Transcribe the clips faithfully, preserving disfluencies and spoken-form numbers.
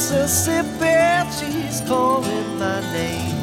Mississippi, she's calling my name.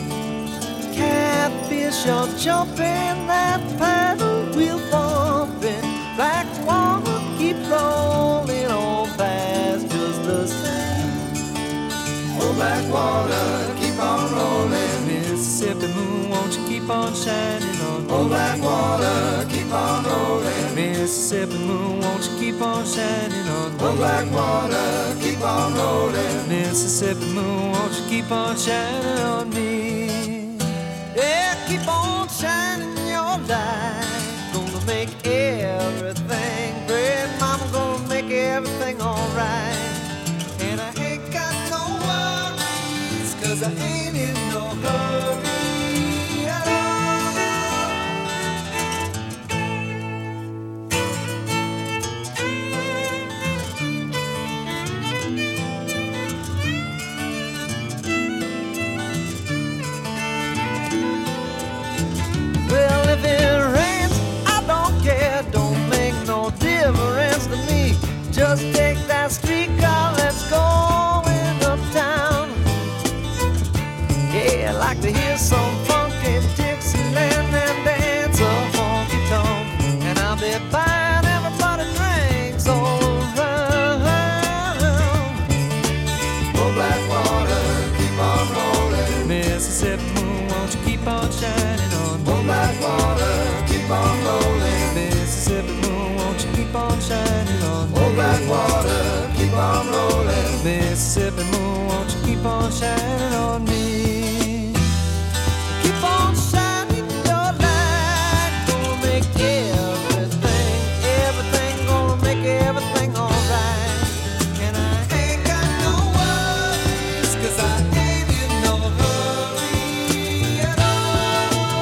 Catfish are jumping, that paddle wheel bumping. Black water keep rolling on past just the same. Oh, black water, keep on rolling. Mississippi moon, won't you keep on shining on me? Oh, black water, keep on rolling. Mississippi moon, won't you keep on shining on me? Oh, black water, keep on rolling. Mississippi moon, won't you keep on shining on me? Yeah, keep on shining your light. Gonna make everything great. Mama gonna make everything alright. And I ain't got no worries, 'cause I ain't in no hurry at all. Well, if it rains, I don't care. Don't make no difference to me. Just take that streetcar, let's go uptown. Yeah, I like to hear some funky Dixieland and dance a honky tonk. And I'll be buying everybody drinks all around. Oh, black water, keep on rolling. Mississippi moon, won't you keep on shining on me? Oh, black water, keep on rolling. Mississippi moon, won't you keep on shining on me? Oh, black water, keep on rolling. Mississippi moon, won't you keep on shining on me? Keep on shining your light. Gonna make everything, everything, gonna make everything alright. And I ain't got no worries, 'cause I ain't in no hurry at all.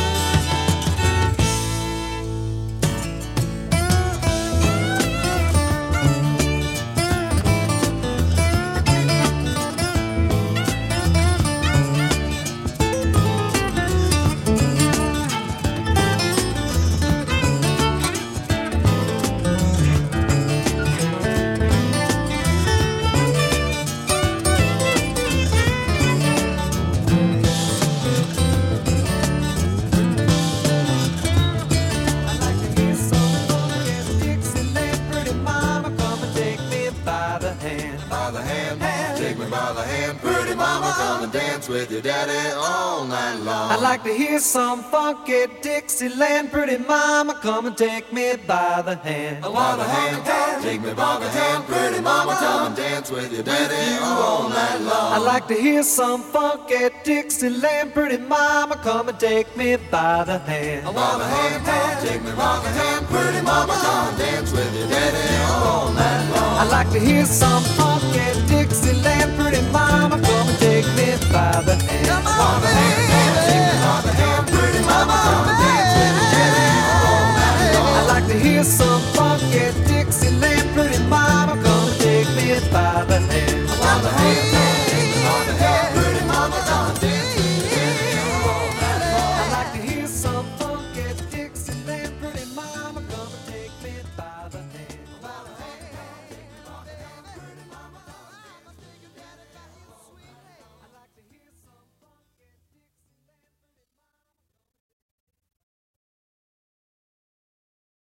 With your daddy all night long. I'd like to hear some funky Dixieland. Pretty mama, come and take me by the hand. By the hand, take me by the hand. Pretty mama, come and dance with your daddy all night long. I'd like to hear some funky Dixieland. Pretty mama, come and take me by the hand. By the hand, take me by the hand. Pretty mama, come and dance with your daddy all night long. I'd like to hear some funky Dixieland. Pretty mama, come and take me by the hand. By the hand.